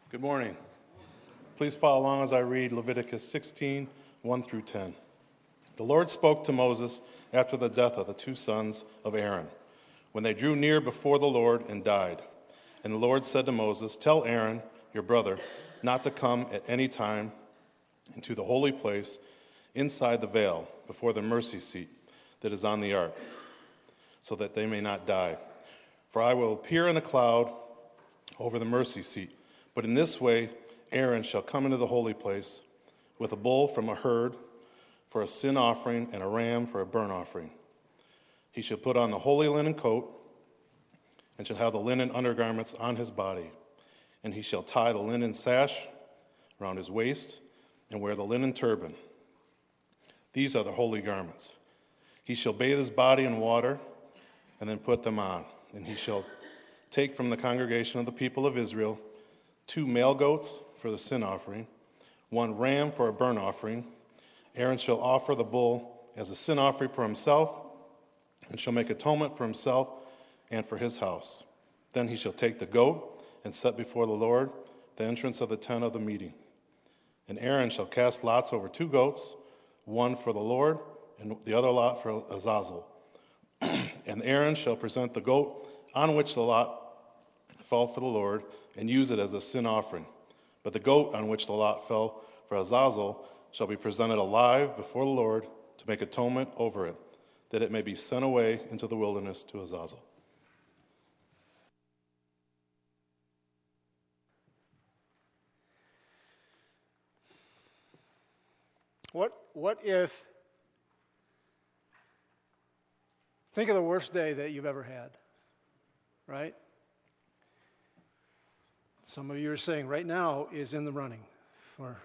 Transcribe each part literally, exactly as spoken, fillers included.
Good morning. Please follow along as I read Leviticus sixteen, one through ten. The Lord spoke to Moses after the death of the two sons of Aaron, when they drew near before the Lord and died. And the Lord said to Moses, "Tell Aaron, your brother, not to come at any time into the holy place inside the veil before the mercy seat that is on the ark, so that they may not die. For I will appear in a cloud over the mercy seat. But in this way Aaron shall come into the holy place with a bull from a herd for a sin offering and a ram for a burnt offering. He shall put on the holy linen coat and shall have the linen undergarments on his body. And he shall tie the linen sash around his waist and wear the linen turban. These are the holy garments. He shall bathe his body in water and then put them on. And he shall take from the congregation of the people of Israel two male goats for the sin offering, one ram for a burnt offering. Aaron shall offer the bull as a sin offering for himself, and shall make atonement for himself and for his house. Then he shall take the goat and set before the Lord the entrance of the tent of the meeting. And Aaron shall cast lots over two goats, one for the Lord and the other lot for Azazel. And Aaron shall present the goat on which the lot fell for the Lord, and use it as a sin offering. But the goat on which the lot fell for Azazel shall be presented alive before the Lord to make atonement over it, that it may be sent away into the wilderness to Azazel." What what if, think of the worst day that you've ever had, right? Some of you are saying right now is in the running. For,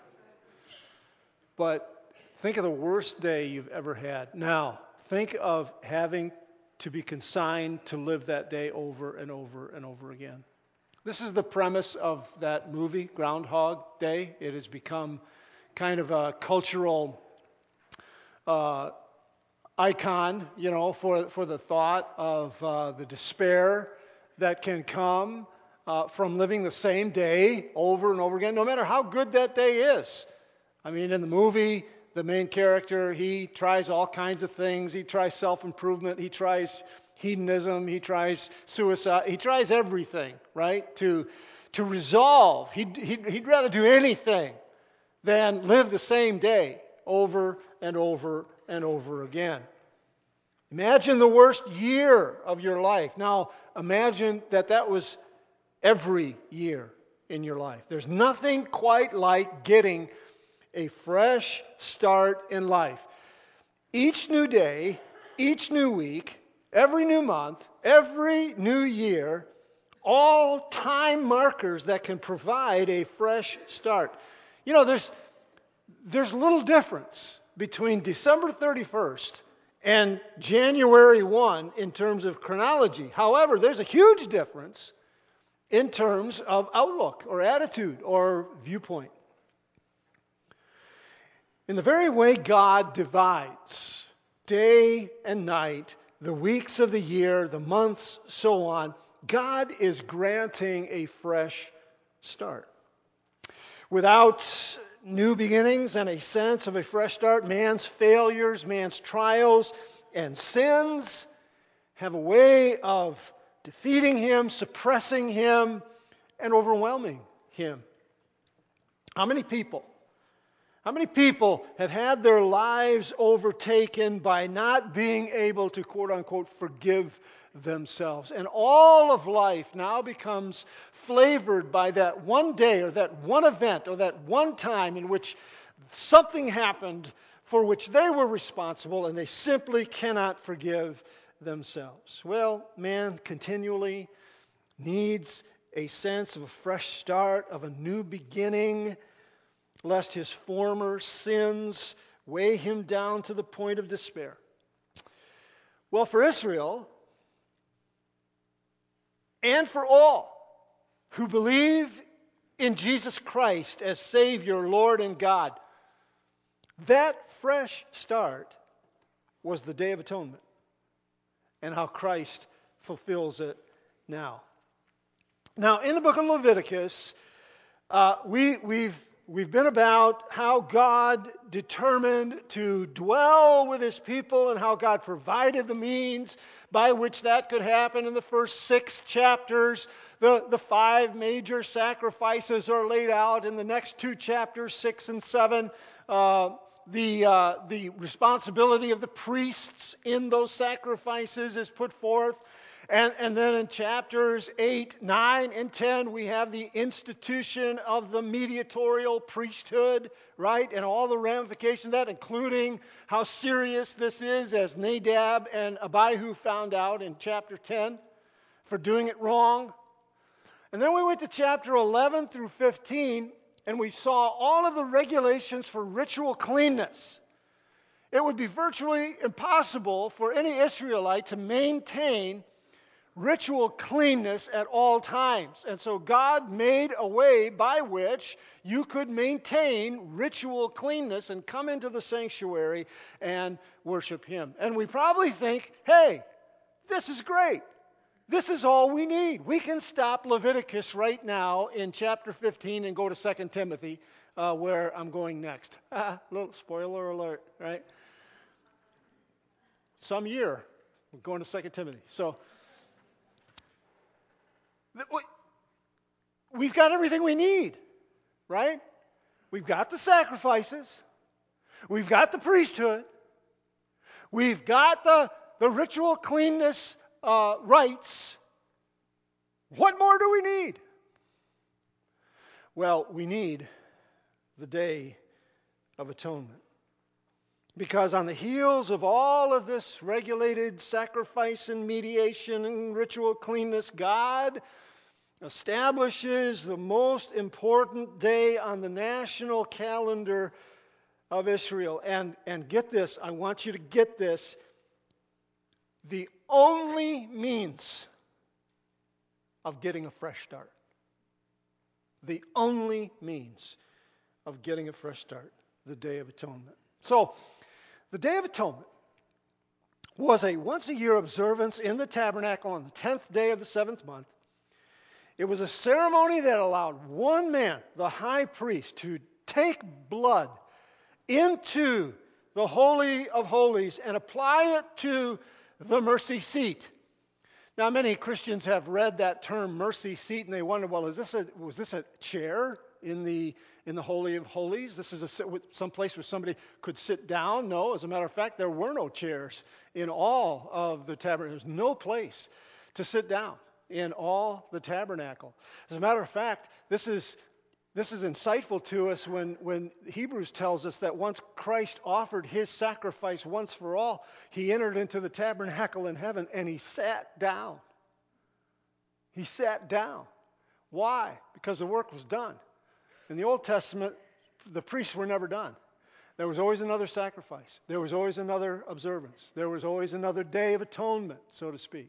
but think of the worst day you've ever had. Now, think of having to be consigned to live that day over and over and over again. This is the premise of that movie, Groundhog Day. It has become kind of a cultural uh, icon, you know, for, for the thought of uh, the despair that can come Uh, from living the same day over and over again, no matter how good that day is. I mean, in the movie, the main character, he tries all kinds of things. He tries self-improvement. He tries hedonism. He tries suicide. He tries everything, right, to to resolve. He'd, he'd, he'd rather do anything than live the same day over and over and over again. Imagine the worst year of your life. Now, imagine that that was every year in your life. There's nothing quite like getting a fresh start in life. Each new day, each new week, every new month, every new year, all time markers that can provide a fresh start. You know, there's there's little difference between December thirty-first and January first in terms of chronology. However, there's a huge difference in terms of outlook or attitude or viewpoint. In the very way God divides day and night, the weeks of the year, the months, so on, God is granting a fresh start. Without new beginnings and a sense of a fresh start, man's failures, man's trials and sins have a way of defeating him, suppressing him, and overwhelming him. How many people, how many people have had their lives overtaken by not being able to, quote unquote, forgive themselves? And all of life now becomes flavored by that one day or that one event or that one time in which something happened for which they were responsible and they simply cannot forgive themselves. Well, man continually needs a sense of a fresh start, of a new beginning, lest his former sins weigh him down to the point of despair. Well, for Israel, and for all who believe in Jesus Christ as Savior, Lord, and God, that fresh start was the Day of Atonement, and how Christ fulfills it now. Now, in the book of Leviticus, Uh, we, we've, we've been about how God determined to dwell with his people and how God provided the means by which that could happen in the first six chapters. The, the five major sacrifices are laid out in the next two chapters, six and seven. Uh, the, uh, the responsibility of the priests in those sacrifices is put forth. And, and then in chapters eight, nine, and ten, we have the institution of the mediatorial priesthood, right? And all the ramifications of that, including how serious this is, as Nadab and Abihu found out in chapter ten for doing it wrong. And then we went to chapter eleven through fifteen, and we saw all of the regulations for ritual cleanness. It would be virtually impossible for any Israelite to maintain ritual cleanness at all times. And so God made a way by which you could maintain ritual cleanness and come into the sanctuary and worship him. And we probably think, hey, this is great. This is all we need. We can stop Leviticus right now in chapter fifteen and go to Second Timothy, uh, where I'm going next. Little spoiler alert, right? Some year, we're going to Second Timothy. So, we've got everything we need, right? We've got the sacrifices. We've got the priesthood. We've got the, the ritual cleanness uh, rites. What more do we need? Well, we need the Day of Atonement. Because on the heels of all of this regulated sacrifice and mediation and ritual cleanness, God establishes the most important day on the national calendar of Israel. And, and get this, I want you to get this. The only means of getting a fresh start. The only means of getting a fresh start. The Day of Atonement. So, the Day of Atonement was a once-a-year observance in the tabernacle on the tenth day of the seventh month. It was a ceremony that allowed one man, the high priest, to take blood into the Holy of Holies and apply it to the mercy seat. Now, many Christians have read that term mercy seat and they wonder, well, is this a, was this a chair in the in the Holy of Holies? This is a some place where somebody could sit down? No, as a matter of fact, there were no chairs in all of the tabernacle. There's no place to sit down in all the tabernacle. As a matter of fact, this is this is insightful to us when, when Hebrews tells us that once Christ offered his sacrifice once for all, he entered into the tabernacle in heaven and he sat down. He sat down. Why? Because the work was done. In the Old Testament, the priests were never done. There was always another sacrifice. There was always another observance. There was always another day of atonement, so to speak.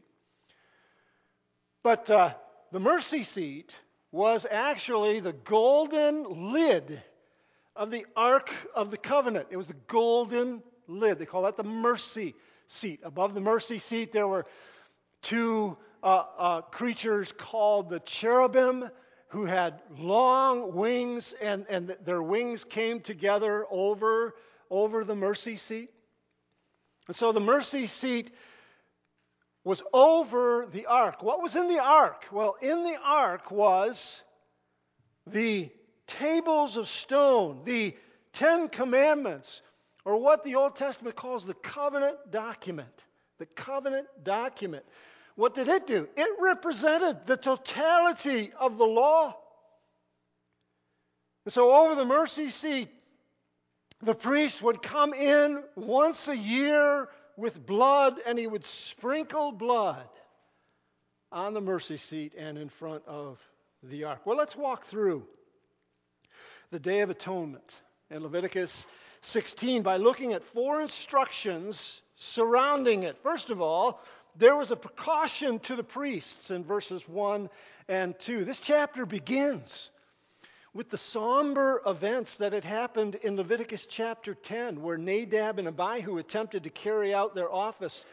But uh, the mercy seat was actually the golden lid of the Ark of the Covenant. It was the golden lid. They call that the mercy seat. Above the mercy seat, there were two uh, uh, creatures called the cherubim, who had long wings, and, and their wings came together over, over the mercy seat. And so the mercy seat was over the ark. What was in the ark? Well, in the ark was the tables of stone, the Ten Commandments, or what the Old Testament calls the covenant document. The covenant document. What did it do? It represented the totality of the law. And so over the mercy seat, the priest would come in once a year with blood, and he would sprinkle blood on the mercy seat and in front of the ark. Well, let's walk through the Day of Atonement in Leviticus sixteen by looking at four instructions surrounding it. First of all, there was a precaution to the priests in verses one and two. This chapter begins with the somber events that had happened in Leviticus chapter ten, where Nadab and Abihu attempted to carry out their office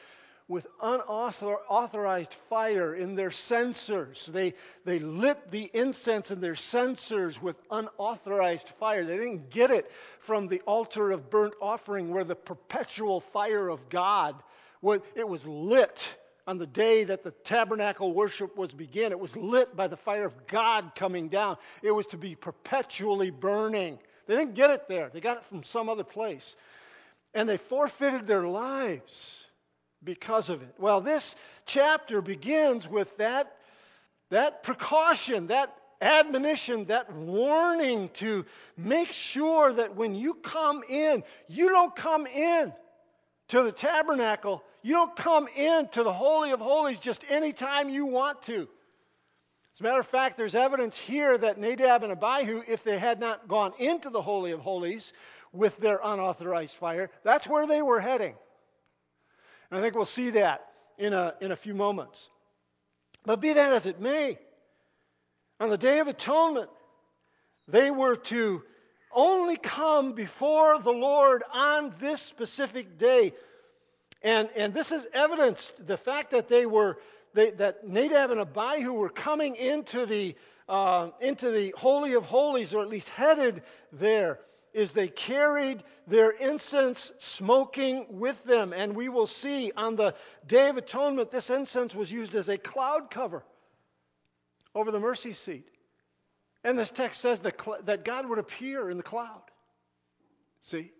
with unauthorized fire in their censers. They, they lit the incense in their censers with unauthorized fire. They didn't get it from the altar of burnt offering where the perpetual fire of God, was, it was lit on the day that the tabernacle worship was begun. It was lit by the fire of God coming down. It was to be perpetually burning. They didn't get it there. They got it from some other place. And they forfeited their lives because of it. Well, this chapter begins with that, that precaution, that admonition, that warning to make sure that when you come in, you don't come in to the tabernacle. You don't come in to the Holy of Holies just anytime you want to. As a matter of fact, there's evidence here that Nadab and Abihu, if they had not gone into the Holy of Holies with their unauthorized fire, that's where they were heading. And I think we'll see that in a, in a few moments. But be that as it may, on the Day of Atonement, they were to only come before the Lord on this specific day. And, and this is evidenced, the fact that they were, they, that Nadab and Abihu were coming into the, uh, into the Holy of Holies, or at least headed there, is they carried their incense smoking with them. And we will see on the Day of Atonement, this incense was used as a cloud cover over the mercy seat. And this text says that, cl- that God would appear in the cloud. See?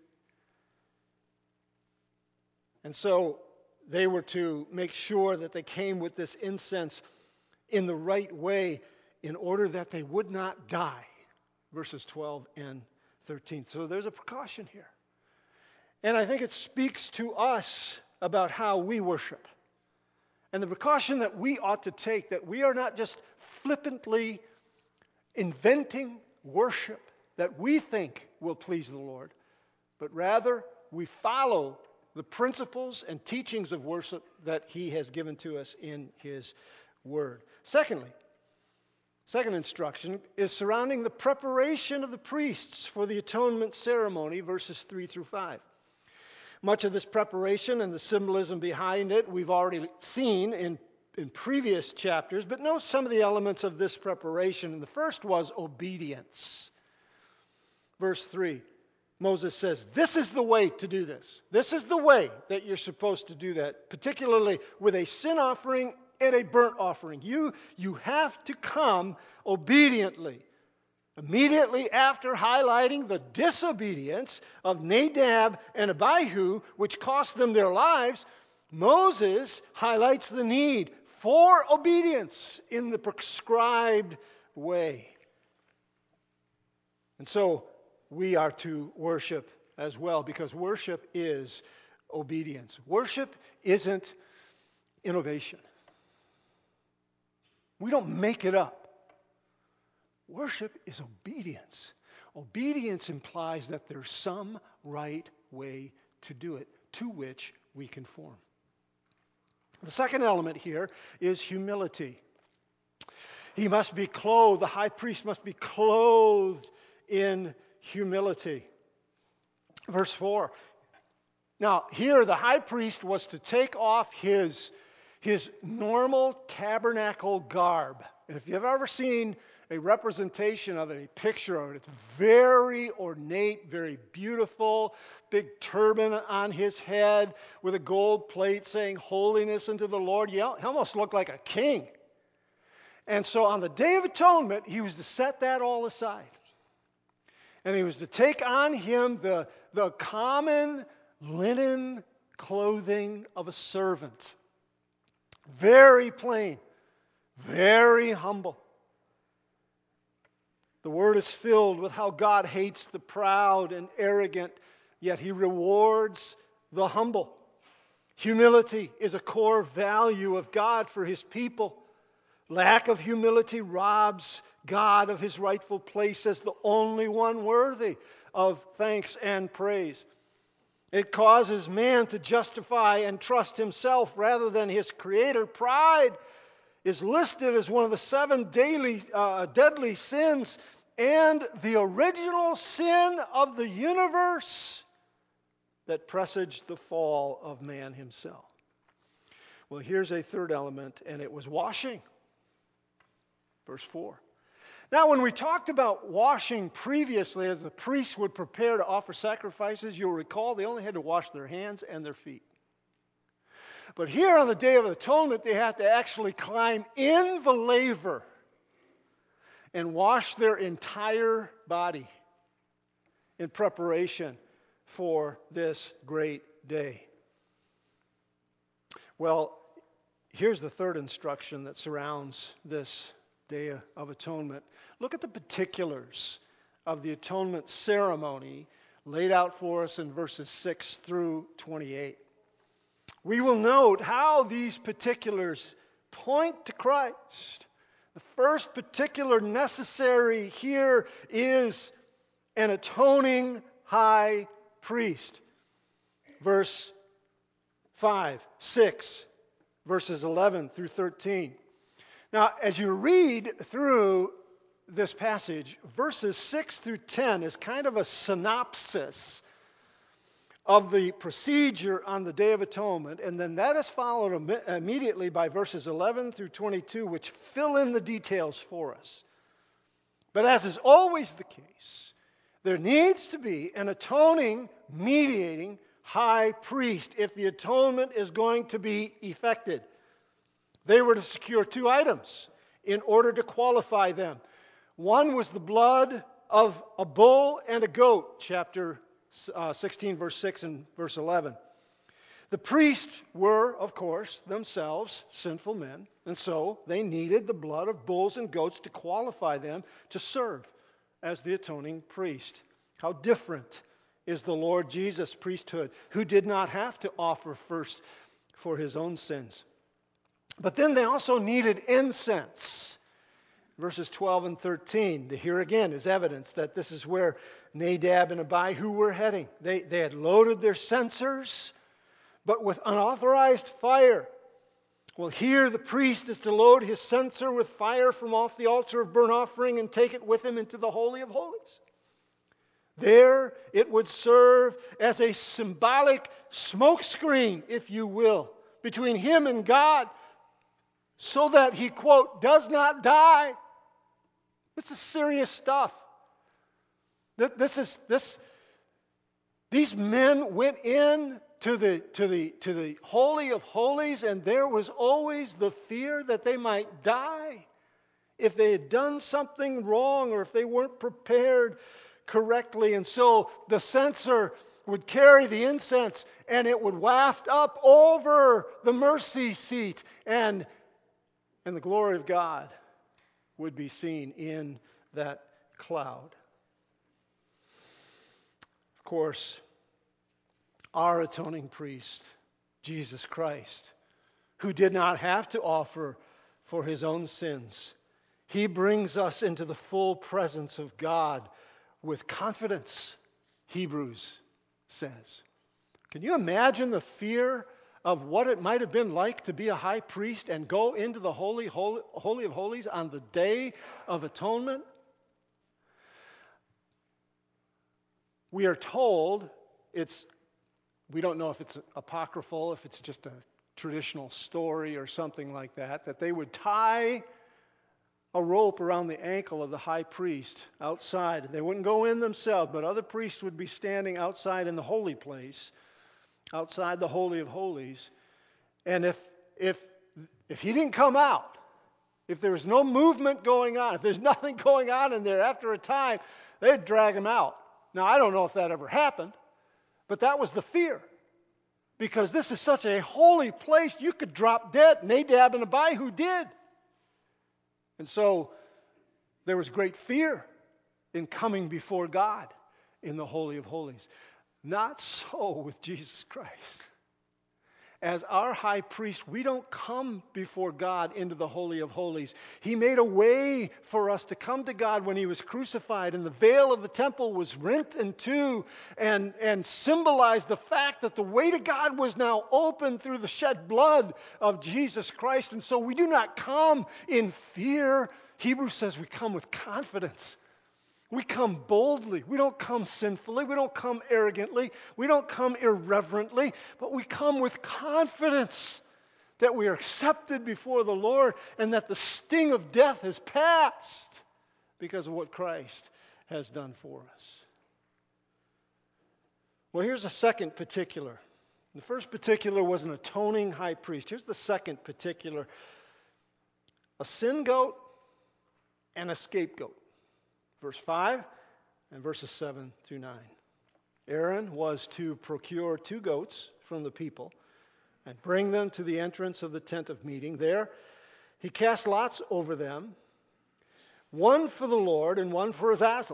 And so they were to make sure that they came with this incense in the right way in order that they would not die. Verses twelve and thirteen. So there's a precaution here. And I think it speaks to us about how we worship. And the precaution that we ought to take, that we are not just flippantly inventing worship that we think will please the Lord, but rather we follow the principles and teachings of worship that He has given to us in His Word. Secondly, second instruction is surrounding the preparation of the priests for the atonement ceremony, verses three through five. Much of this preparation and the symbolism behind it we've already seen in, in previous chapters, but note some of the elements of this preparation. And the first was obedience. Verse three. Moses says, this is the way to do this. This is the way that you're supposed to do that, particularly with a sin offering and a burnt offering. You, you have to come obediently. Immediately after highlighting the disobedience of Nadab and Abihu, which cost them their lives, Moses highlights the need for obedience in the prescribed way. And so, we are to worship as well, because worship is obedience. Worship isn't innovation. We don't make it up. Worship is obedience. Obedience implies that there's some right way to do it, to which we conform. The second element here is humility. He must be clothed, the high priest must be clothed in humility. Verse four. Now, here the high priest was to take off his, his normal tabernacle garb. And if you've ever seen a representation of it, a picture of it, it's very ornate, very beautiful, big turban on his head with a gold plate saying holiness unto the Lord. He almost looked like a king. And so on the Day of Atonement, he was to set that all aside. And he was to take on him the, the common linen clothing of a servant. Very plain, very humble. The Word is filled with how God hates the proud and arrogant, yet He rewards the humble. Humility is a core value of God for His people. Lack of humility robs God of His rightful place as the only one worthy of thanks and praise. It causes man to justify and trust himself rather than his Creator. Pride is listed as one of the seven daily, uh, deadly sins and the original sin of the universe that presaged the fall of man himself. Well, here's a third element, and it was washing. Verse four. Now, when we talked about washing previously, as the priests would prepare to offer sacrifices, you'll recall they only had to wash their hands and their feet. But here on the Day of Atonement, they have to actually climb in the laver and wash their entire body in preparation for this great day. Well, here's the third instruction that surrounds this Day of Atonement. Look at the particulars of the atonement ceremony laid out for us in verses six through twenty-eight. We will note how these particulars point to Christ. The first particular necessary here is an atoning high priest. Verse five, six, verses eleven through thirteen. Now, as you read through this passage, verses six through ten is kind of a synopsis of the procedure on the Day of Atonement, and then that is followed im- immediately by verses eleven through twenty-two, which fill in the details for us. But as is always the case, there needs to be an atoning, mediating high priest if the atonement is going to be effected. They were to secure two items in order to qualify them. One was the blood of a bull and a goat, chapter uh, sixteen, verse six and verse eleven. The priests were, of course, themselves sinful men, and so they needed the blood of bulls and goats to qualify them to serve as the atoning priest. How different is the Lord Jesus' priesthood, who did not have to offer first for his own sins. But then they also needed incense. Verses twelve and thirteen, here again is evidence that this is where Nadab and Abihu were heading. They, they had loaded their censers, but with unauthorized fire. Well, here the priest is to load his censer with fire from off the altar of burnt offering and take it with him into the Holy of Holies. There it would serve as a symbolic smokescreen, if you will, between him and God, so that he, quote, does not die. This is serious stuff. This is this. These men went in to the to the to the Holy of Holies, and there was always the fear that they might die if they had done something wrong or if they weren't prepared correctly. And so the censer would carry the incense, and it would waft up over the mercy seat, and and the glory of God would be seen in that cloud. Of course, our atoning priest, Jesus Christ, who did not have to offer for his own sins, he brings us into the full presence of God with confidence, Hebrews says. Can you imagine the fear of what it might have been like to be a high priest and go into the Holy, Holy, Holy of Holies on the Day of Atonement? We are told, it's, we don't know if it's apocryphal, if it's just a traditional story or something like that, that they would tie a rope around the ankle of the high priest outside. They wouldn't go in themselves, but other priests would be standing outside in the holy place, outside the Holy of Holies. And if if if he didn't come out, if there was no movement going on, if there's nothing going on in there, after a time, they'd drag him out. Now, I don't know if that ever happened, but that was the fear. Because this is such a holy place, you could drop dead. Nadab and Abihu did. And so there was great fear in coming before God in the Holy of Holies. Not so with Jesus Christ. As our high priest, we don't come before God into the Holy of Holies. He made a way for us to come to God when he was crucified, and the veil of the temple was rent in two and, and symbolized the fact that the way to God was now open through the shed blood of Jesus Christ. And so we do not come in fear. Hebrews says we come with confidence. We come boldly. We don't come sinfully. We don't come arrogantly. We don't come irreverently. But we come with confidence that we are accepted before the Lord, and that the sting of death has passed because of what Christ has done for us. Well, here's a second particular. The first particular was an atoning high priest. Here's the second particular. A sin goat and a scapegoat. Verse five and verses seven through nine. Aaron was to procure two goats from the people and bring them to the entrance of the tent of meeting. There he cast lots over them, one for the Lord and one for Azazel.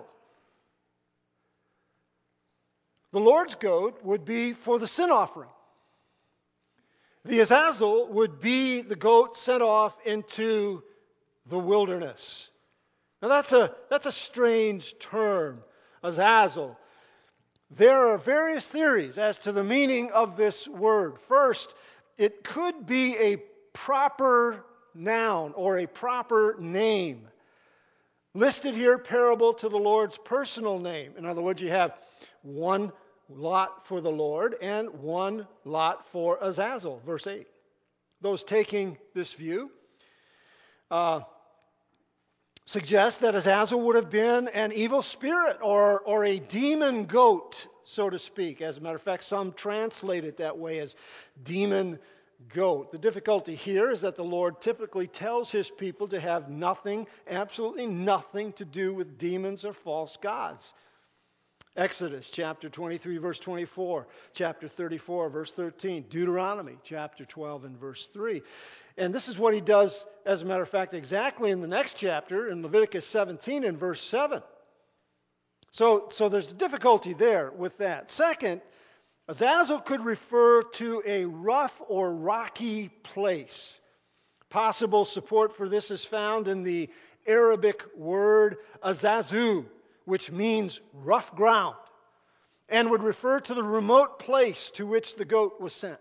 The Lord's goat would be for the sin offering. The Azazel would be the goat sent off into the wilderness. Now that's a, that's a strange term, Azazel. There are various theories as to the meaning of this word. First, it could be a proper noun or a proper name. Listed here, parable to the Lord's personal name. In other words, you have one lot for the Lord and one lot for Azazel, verse eight. Those taking this view uh, suggest that Azazel would have been an evil spirit or, or a demon goat, so to speak. As a matter of fact, some translate it that way as demon goat. The difficulty here is that the Lord typically tells His people to have nothing, absolutely nothing to do with demons or false gods. Exodus chapter twenty-three, verse twenty-four, chapter thirty-four, verse thirteen, Deuteronomy chapter twelve and verse three. And this is what he does, as a matter of fact, exactly in the next chapter, in Leviticus seventeen and verse seven. So, so there's difficulty there with that. Second, Azazel could refer to a rough or rocky place. Possible support for this is found in the Arabic word azazu, which means rough ground, and would refer to the remote place to which the goat was sent.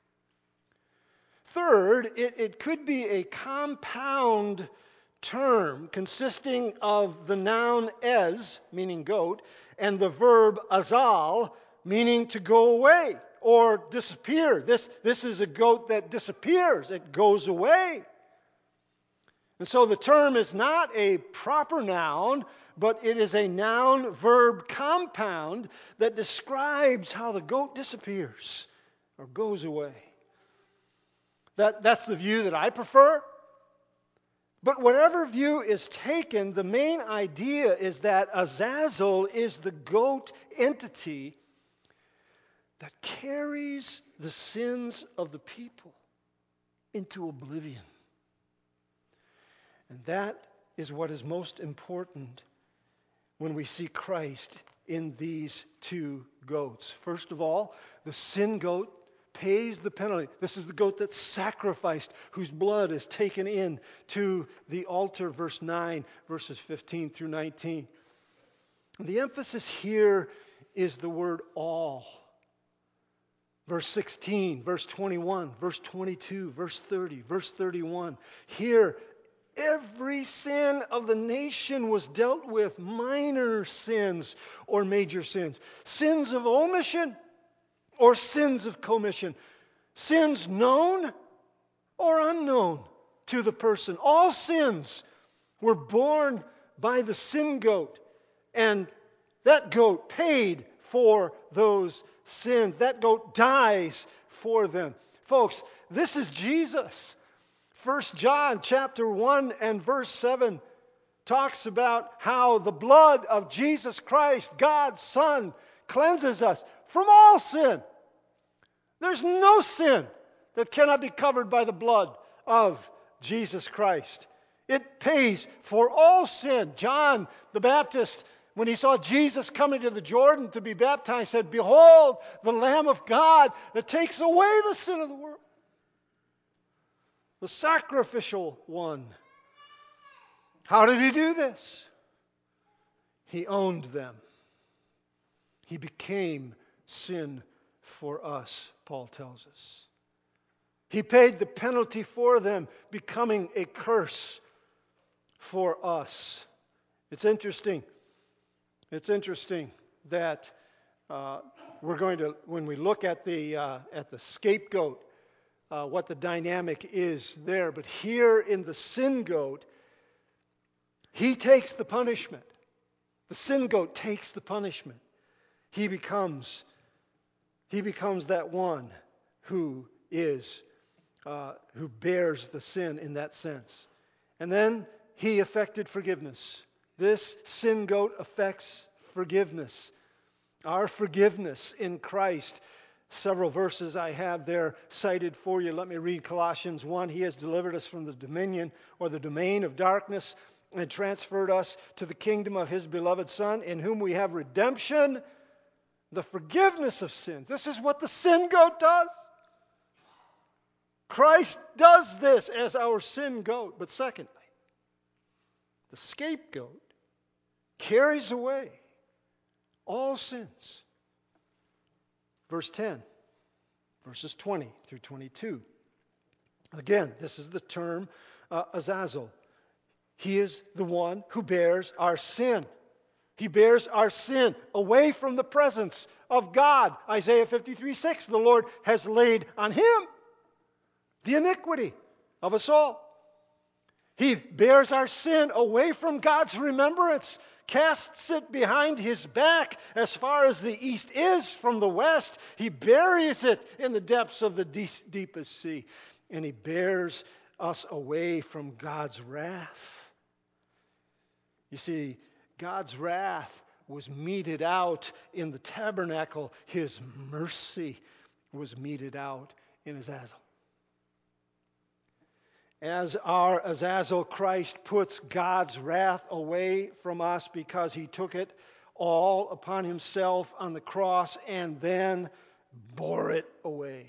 Third, it, it could be a compound term consisting of the noun ez, meaning goat, and the verb azal, meaning to go away or disappear. This, this is a goat that disappears. It goes away. And so the term is not a proper noun, but it is a noun-verb compound that describes how the goat disappears or goes away. That, that's the view that I prefer. But whatever view is taken, the main idea is that Azazel is the goat entity that carries the sins of the people into oblivion. And that is what is most important when we see Christ in these two goats. First of all, the sin goat pays the penalty. This is the goat that's sacrificed, whose blood is taken in to the altar, verse nine, verses fifteen through nineteen. And the emphasis here is the word all. Verse sixteen, verse twenty-one, verse twenty-two, verse thirty, verse thirty-one. Here, every sin of the nation was dealt with, minor sins or major sins. Sins of omission or sins of commission. Sins known or unknown to the person. All sins were borne by the sin goat. And that goat paid for those sins. That goat dies for them. Folks, this is Jesus. First John chapter one and verse seven talks about how the blood of Jesus Christ, God's Son, cleanses us from all sin. There's no sin that cannot be covered by the blood of Jesus Christ. It pays for all sin. John the Baptist, when he saw Jesus coming to the Jordan to be baptized, said, "Behold, the Lamb of God that takes away the sin of the world." The sacrificial one. How did he do this? He owned them. He became sin for us, Paul tells us. He paid the penalty for them, becoming a curse for us. It's interesting. It's interesting that uh, we're going to, when we look at the uh, at the scapegoat, uh, what the dynamic is there. But here in the sin goat, he takes the punishment. The sin goat takes the punishment. He becomes, he becomes that one who is, uh, who bears the sin in that sense. And then he effected forgiveness. This sin goat affects forgiveness. Our forgiveness in Christ. Several verses I have there cited for you. Let me read Colossians one. He has delivered us from the dominion or the domain of darkness and transferred us to the kingdom of His beloved Son, in whom we have redemption, the forgiveness of sins. This is what the sin goat does. Christ does this as our sin goat. But secondly, the scapegoat carries away all sins. Verse ten, verses twenty through twenty-two. Again, this is the term uh, Azazel. He is the one who bears our sin. He bears our sin away from the presence of God. Isaiah fifty-three six, the Lord has laid on Him the iniquity of us all. He bears our sin away from God's remembrance, casts it behind His back as far as the east is from the west. He buries it in the depths of the de- deepest sea. And He bears us away from God's wrath. You see, God's wrath was meted out in the tabernacle. His mercy was meted out in Azazel. As our Azazel, Christ puts God's wrath away from us because He took it all upon Himself on the cross and then bore it away.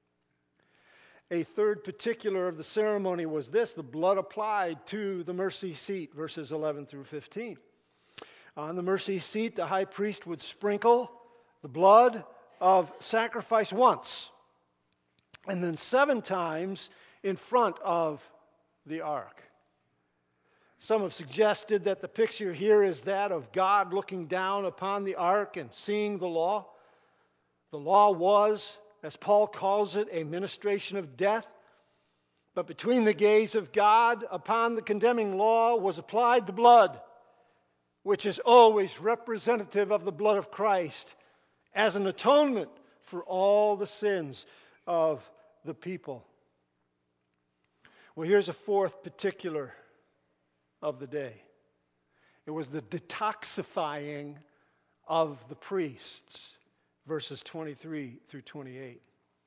A third particular of the ceremony was this: the blood applied to the mercy seat, verses eleven through fifteen. On the mercy seat, the high priest would sprinkle the blood of sacrifice once, and then seven times in front of the ark. Some have suggested that the picture here is that of God looking down upon the ark and seeing the law. The law was, as Paul calls it, a ministration of death. But between the gaze of God upon the condemning law was applied the blood, which is always representative of the blood of Christ as an atonement for all the sins of the people. Well, here's a fourth particular of the day. It was the detoxifying of the priests, verses twenty-three through twenty-eight.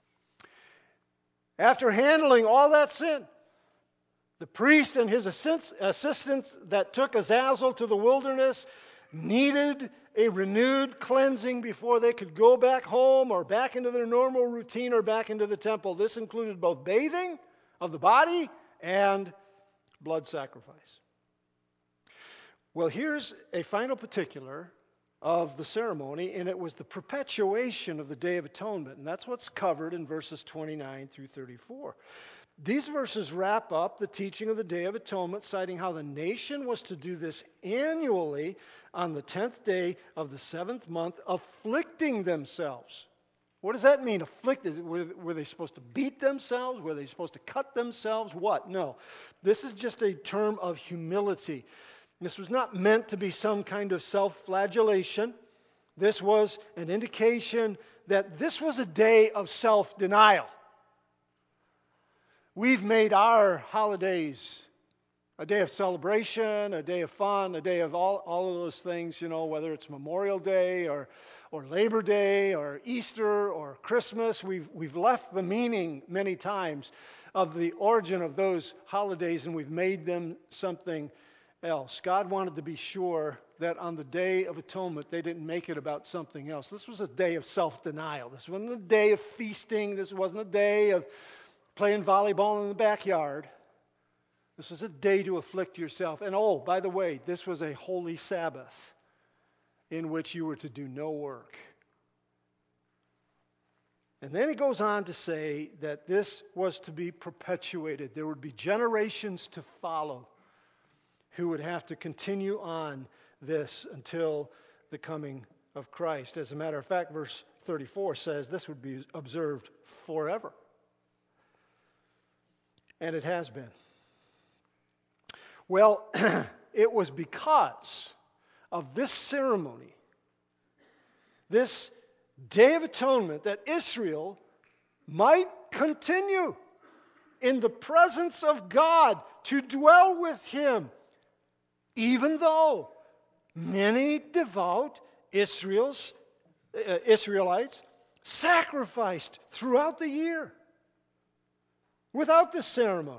After handling all that sin, the priest and his assistants that took Azazel to the wilderness needed a renewed cleansing before they could go back home or back into their normal routine or back into the temple. This included both bathing of the body and blood sacrifice. Well, here's a final particular of the ceremony, and it was the perpetuation of the Day of Atonement, and that's what's covered in verses twenty-nine through thirty-four. These verses wrap up the teaching of the Day of Atonement, citing how the nation was to do this annually on the tenth day of the seventh month, afflicting themselves. What does that mean, afflicted? Were, were they supposed to beat themselves? Were they supposed to cut themselves? What? No. This is just a term of humility. This was not meant to be some kind of self-flagellation. This was an indication that this was a day of self-denial. We've made our holidays a day of celebration, a day of fun, a day of all, all of those things, you know, whether it's Memorial Day or, or Labor Day or Easter or Christmas. We've, we've left the meaning many times of the origin of those holidays, and we've made them something else. God wanted to be sure that on the Day of Atonement, they didn't make it about something else. This was a day of self-denial. This wasn't a day of feasting. This wasn't a day of playing volleyball in the backyard. This was a day to afflict yourself. And oh, by the way, this was a holy Sabbath in which you were to do no work. And then he goes on to say that this was to be perpetuated. There would be generations to follow who would have to continue on this until the coming of Christ. As a matter of fact, verse thirty-four says this would be observed forever. And it has been. Well, it was because of this ceremony, this Day of Atonement, that Israel might continue in the presence of God to dwell with Him, even though many devout Israel's, uh, Israelites sacrificed throughout the year without this ceremony.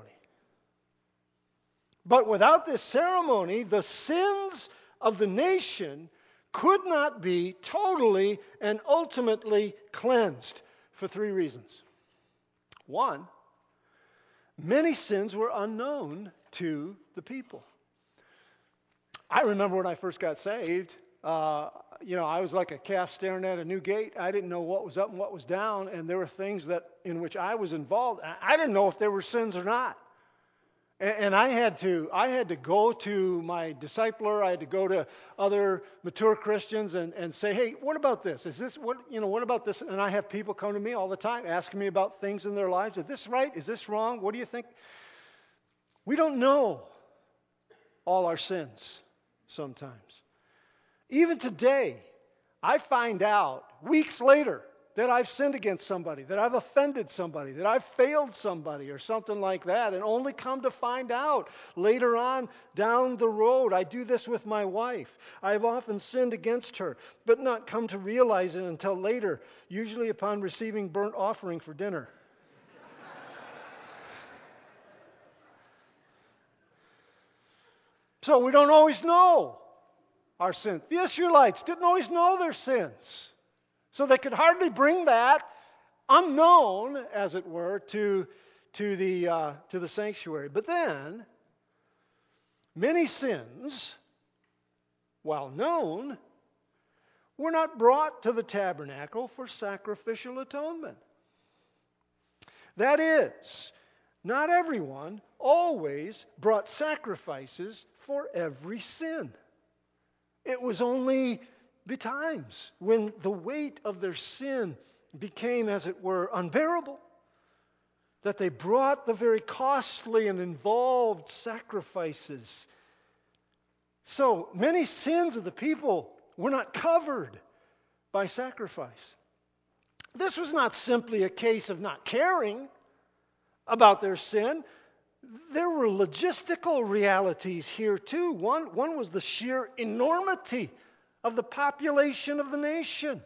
But without this ceremony, the sins of the nation could not be totally and ultimately cleansed for three reasons. One, many sins were unknown to the people. I remember when I first got saved, uh, you know, I was like a calf staring at a new gate. I didn't know what was up and what was down, and there were things that in which I was involved. I didn't know if there were sins or not. And I had to I had to go to my discipler, I had to go to other mature Christians and, and say, hey, what about this? Is this what you know, what about this? And I have people come to me all the time asking me about things in their lives. Is this right? Is this wrong? What do you think? We don't know all our sins sometimes. Even today, I find out weeks later that I've sinned against somebody, that I've offended somebody, that I've failed somebody or something like that, and only come to find out later on down the road. I do this with my wife. I've often sinned against her, but not come to realize it until later, usually upon receiving burnt offering for dinner. So we don't always know our sins. The Israelites didn't always know their sins. So they could hardly bring that unknown, as it were, to, to, the, uh, to the sanctuary. But then, many sins, while known, were not brought to the tabernacle for sacrificial atonement. That is, not everyone always brought sacrifices for every sin. It was only betimes when the weight of their sin became, as it were, unbearable, that they brought the very costly and involved sacrifices. So many sins of the people were not covered by sacrifice. This was not simply a case of not caring about their sin. There were logistical realities here too. One, one was the sheer enormity of the population of the nation.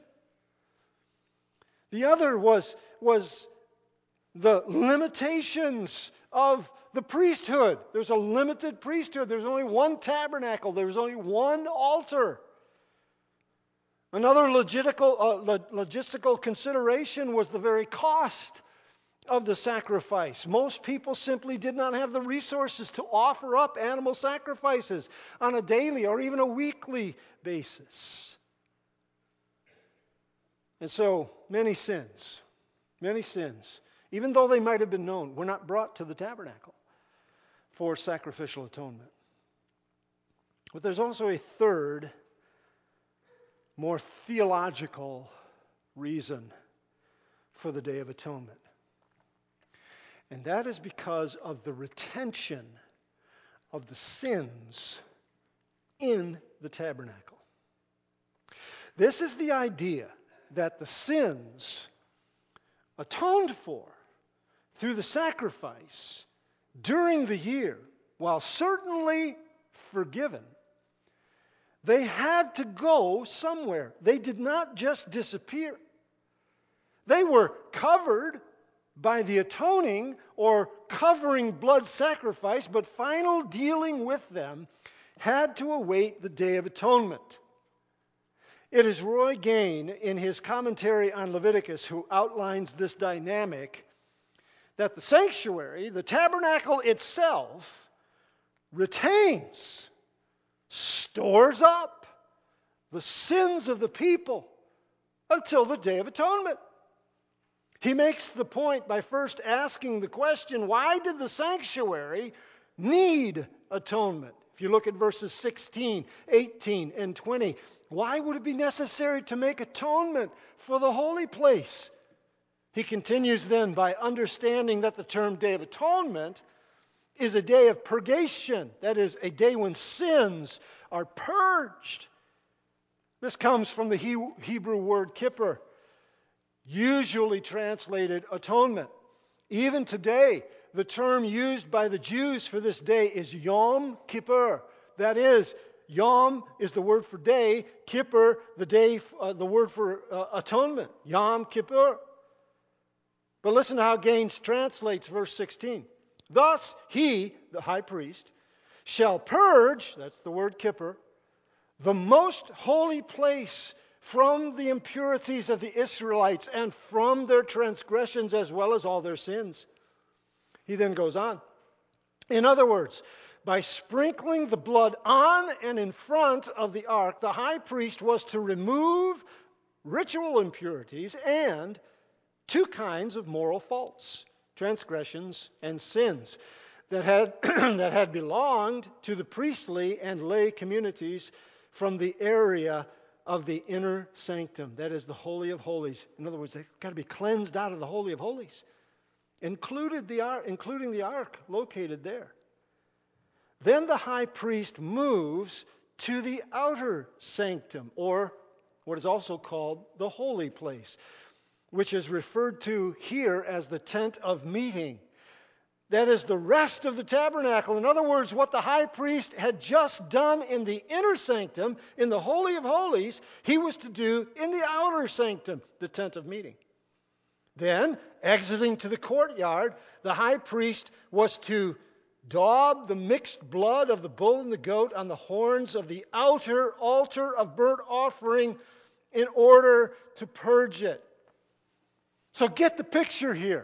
The other was, was the limitations of the priesthood. There's a limited priesthood. There's only one tabernacle. There's only one altar. Another logistical, uh, logistical consideration was the very cost of the sacrifice. Most people simply did not have the resources to offer up animal sacrifices on a daily or even a weekly basis. And so many sins, many sins, even though they might have been known, were not brought to the tabernacle for sacrificial atonement. But there's also a third, more theological reason for the Day of Atonement. And that is because of the retention of the sins in the tabernacle. This is the idea that the sins atoned for through the sacrifice during the year, while certainly forgiven, they had to go somewhere. They did not just disappear. They were covered by the atoning or covering blood sacrifice, but final dealing with them had to await the Day of Atonement. It is Roy Gain, in his commentary on Leviticus, who outlines this dynamic, that the sanctuary, the tabernacle itself, retains, stores up the sins of the people until the Day of Atonement. He makes the point by first asking the question, why did the sanctuary need atonement? If you look at verses sixteen, eighteen, and twenty, why would it be necessary to make atonement for the holy place? He continues then by understanding that the term Day of Atonement is a day of purgation. That is, a day when sins are purged. This comes from the Hebrew word kippur, usually translated atonement. Even today, the term used by the Jews for this day is Yom Kippur. That is, Yom is the word for day, Kippur, the day, uh, the word for uh, atonement. Yom Kippur. But listen to how Gaines translates verse sixteen. Thus he, the high priest, shall purge, that's the word Kippur, the most holy place from the impurities of the Israelites and from their transgressions as well as all their sins. He then goes on. In other words, by sprinkling the blood on and in front of the ark, the high priest was to remove ritual impurities and two kinds of moral faults, transgressions and sins that had, that had belonged to the priestly and lay communities from the area of the inner sanctum, that is the Holy of Holies. In other words, they've got to be cleansed out of the Holy of Holies, included the ark, including the ark located there. Then the high priest moves to the outer sanctum, or what is also called the holy place, which is referred to here as the tent of meeting. That is the rest of the tabernacle. In other words, what the high priest had just done in the inner sanctum, in the Holy of Holies, he was to do in the outer sanctum, the tent of meeting. Then, exiting to the courtyard, the high priest was to daub the mixed blood of the bull and the goat on the horns of the outer altar of burnt offering in order to purge it. So get the picture here.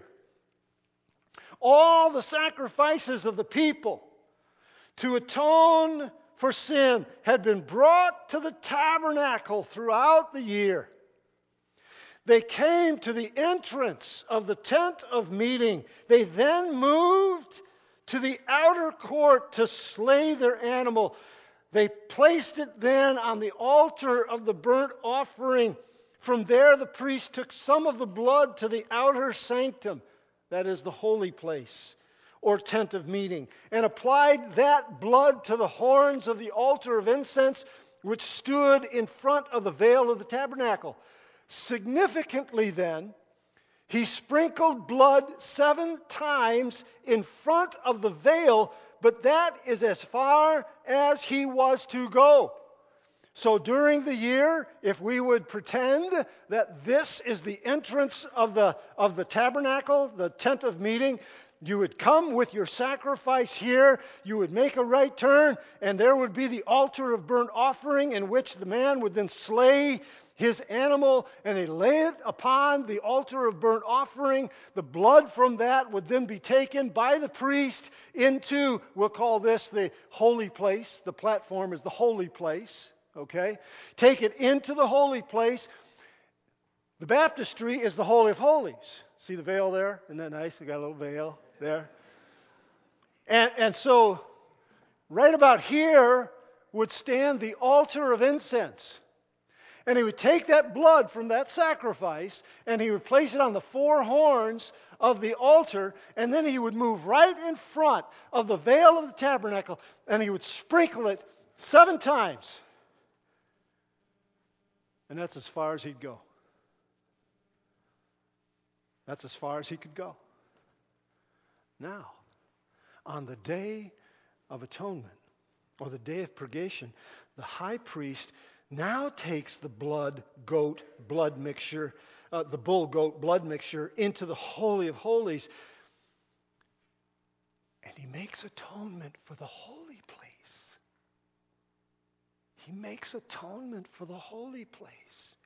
All the sacrifices of the people to atone for sin had been brought to the tabernacle throughout the year. They came to the entrance of the tent of meeting. They then moved to the outer court to slay their animal. They placed it then on the altar of the burnt offering. From there, the priest took some of the blood to the outer sanctum, that is the holy place, or tent of meeting, and applied that blood to the horns of the altar of incense, which stood in front of the veil of the tabernacle. Significantly then, he sprinkled blood seven times in front of the veil, but that is as far as he was to go. So during the year, if we would pretend that this is the entrance of the, of the tabernacle, the tent of meeting, you would come with your sacrifice here, you would make a right turn, and there would be the altar of burnt offering in which the man would then slay his animal, and he lay it upon the altar of burnt offering. The blood from that would then be taken by the priest into, we'll call this the holy place. The platform is the holy place. Okay? Take it into the holy place. The baptistry is the Holy of Holies. See the veil there? Isn't that nice? We got a little veil there. And, and so, right about here would stand the altar of incense. And he would take that blood from that sacrifice and he would place it on the four horns of the altar, and then he would move right in front of the veil of the tabernacle and he would sprinkle it seven times. And that's as far as he'd go. That's as far as he could go. Now, on the Day of Atonement, or the Day of Purgation, the high priest now takes the blood goat blood mixture, uh, the bull goat blood mixture into the Holy of Holies, and he makes atonement for the holy place. He makes atonement for the holy place.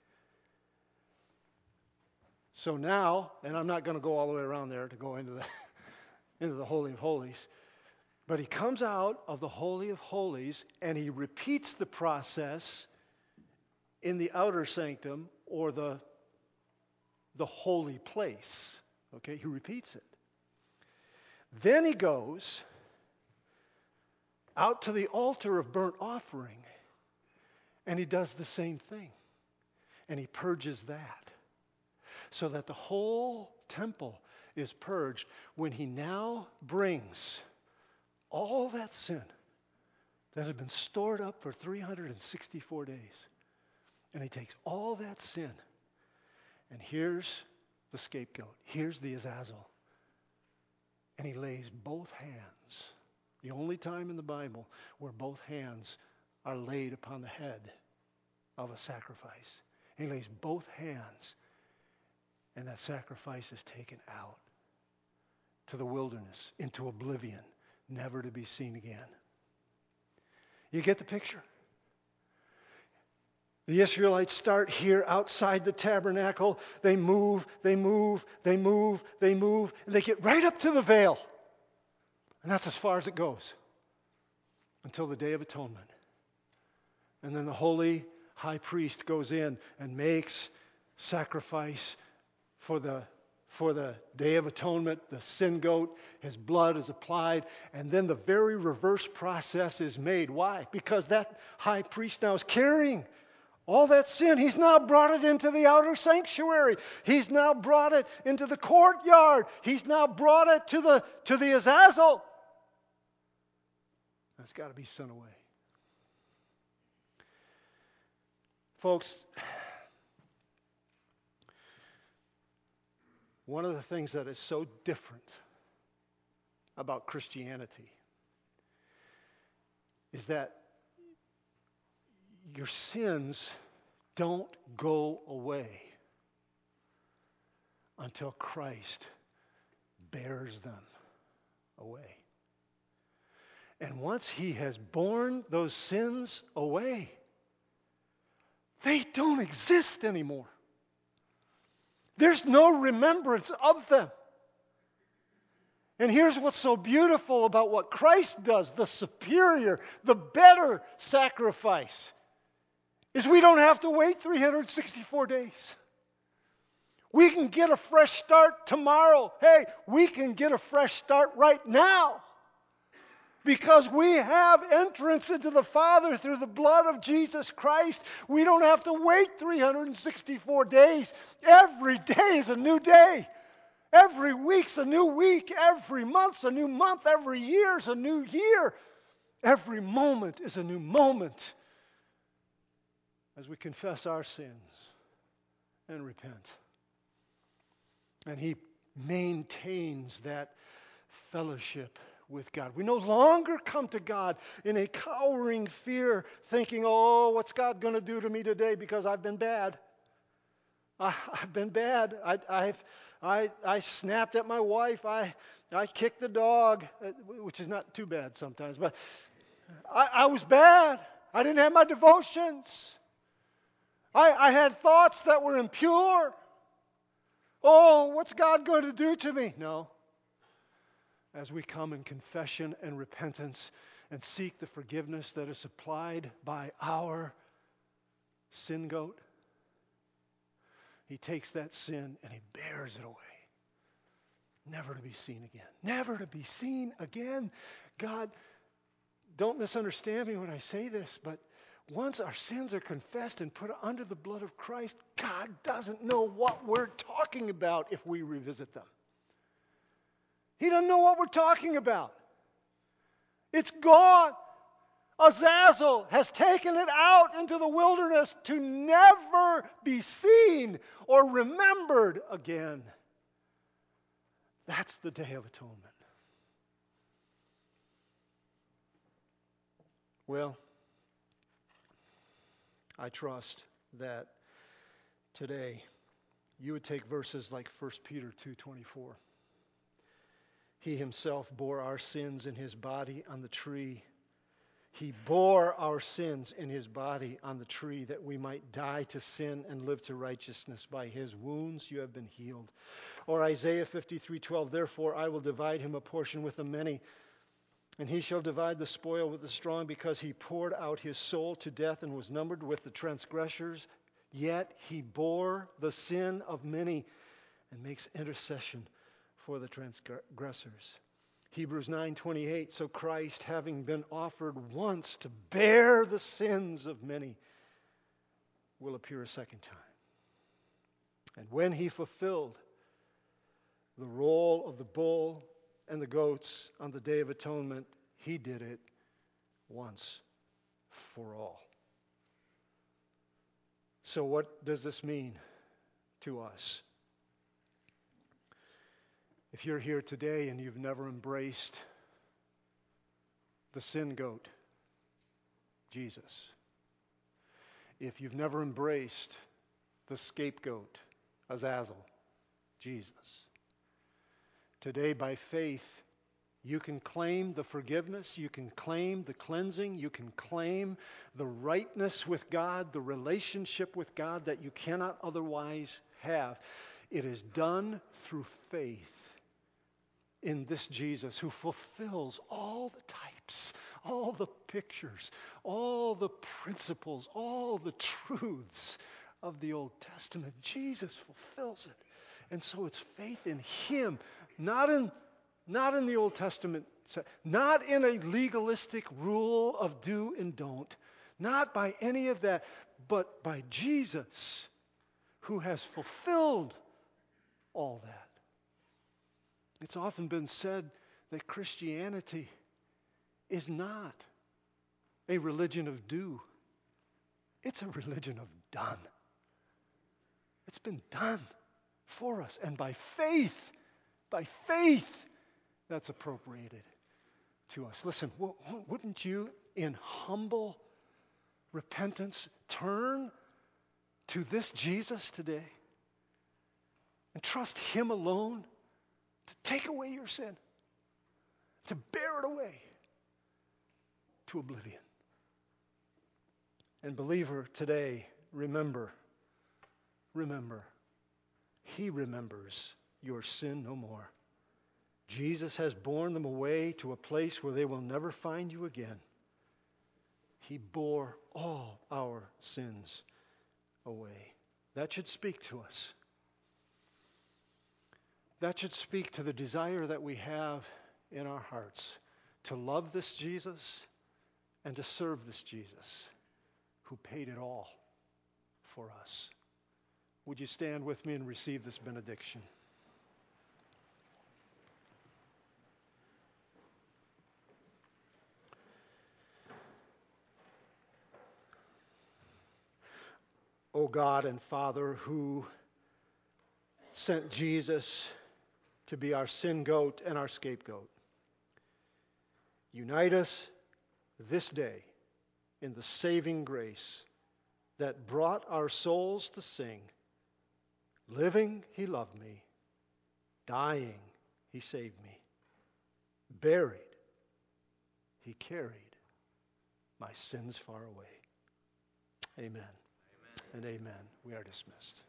So now, and I'm not going to go all the way around there to go into the into the Holy of Holies, but he comes out of the Holy of Holies and he repeats the process in the outer sanctum, or the the holy place. Okay, he repeats it. Then he goes out to the altar of burnt offering and he does the same thing. And he purges that. so that the whole temple is purged, when he now brings all that sin that had been stored up for three hundred sixty-four days, and he takes all that sin, and here's the scapegoat, here's the Azazel, and he lays both hands, the only time in the Bible where both hands are laid upon the head of a sacrifice. He lays both hands, and that sacrifice is taken out to the wilderness, into oblivion, never to be seen again. You get the picture? The Israelites start here outside the tabernacle. They move, they move, they move, they move, and they get right up to the veil. And that's as far as it goes until the Day of Atonement. And then the holy high priest goes in and makes sacrifice for the for the Day of Atonement. The sin goat, his blood is applied, and then the very reverse process is made. Why? Because that high priest now is carrying all that sin. He's now brought it into the outer sanctuary. He's now brought it into the courtyard. He's now brought it to the to the Azazel. That's got to be sent away. Folks, one of the things that is so different about Christianity is that your sins don't go away until Christ bears them away. And once he has borne those sins away, they don't exist anymore. There's no remembrance of them. And here's what's so beautiful about what Christ does, the superior, the better sacrifice, is we don't have to wait three hundred sixty-four days. We can get a fresh start tomorrow. Hey, we can get a fresh start right now. Because we have entrance into the Father through the blood of Jesus Christ. We don't have to wait three hundred sixty-four days. Every day is a new day. Every week's a new week. Every month's a new month. Every year's a new year. Every moment is a new moment as we confess our sins and repent. And he maintains that fellowship with God. We no longer come to God in a cowering fear, thinking, oh, what's God going to do to me today because I've been bad. I, I've been bad. I, I've, I, I snapped at my wife. I, I kicked the dog, which is not too bad sometimes, but I, I was bad. I didn't have my devotions. I, I had thoughts that were impure. Oh, what's God going to do to me? No. As we come in confession and repentance and seek the forgiveness that is supplied by our sin goat, he takes that sin and he bears it away, never to be seen again. Never to be seen again. God, don't misunderstand me when I say this, but once our sins are confessed and put under the blood of Christ, God doesn't know what we're talking about if we revisit them. He doesn't know what we're talking about. It's gone. Azazel has taken it out into the wilderness to never be seen or remembered again. That's the Day of Atonement. Well, I trust that today you would take verses like First Peter two twenty-four. He himself bore our sins in his body on the tree. He bore our sins in his body on the tree that we might die to sin and live to righteousness. By his wounds you have been healed. Or Isaiah fifty-three twelve, therefore I will divide him a portion with the many, and he shall divide the spoil with the strong, because he poured out his soul to death and was numbered with the transgressors. Yet he bore the sin of many and makes intercession for the transgressors. Hebrews nine twenty-eight, so Christ, having been offered once to bear the sins of many, will appear a second time. And when he fulfilled the role of the bull and the goats on the Day of Atonement, he did it once for all. So what does this mean to us? If you're here today and you've never embraced the sin goat, Jesus. If you've never embraced the scapegoat, Azazel, Jesus. Today, by faith, you can claim the forgiveness, you can claim the cleansing, you can claim the rightness with God, the relationship with God that you cannot otherwise have. It is done through faith in this Jesus who fulfills all the types, all the pictures, all the principles, all the truths of the Old Testament. Jesus fulfills it. And so it's faith in Him, not in, not in the Old Testament, not in a legalistic rule of do and don't, not by any of that, but by Jesus who has fulfilled all that. It's often been said that Christianity is not a religion of do. It's a religion of done. It's been done for us. And by faith, by faith, that's appropriated to us. Listen, wouldn't you, in humble repentance, turn to this Jesus today and trust Him alone to take away your sin, to bear it away to oblivion? And believer, today, remember, remember, He remembers your sin no more. Jesus has borne them away to a place where they will never find you again. He bore all our sins away. That should speak to us. That should speak to the desire that we have in our hearts to love this Jesus and to serve this Jesus who paid it all for us. Would you stand with me and receive this benediction? O God and Father, who sent Jesus to be our sin goat and our scapegoat, unite us this day in the saving grace that brought our souls to sing, living, He loved me, dying, He saved me, buried, He carried my sins far away. Amen, amen. And amen. We are dismissed.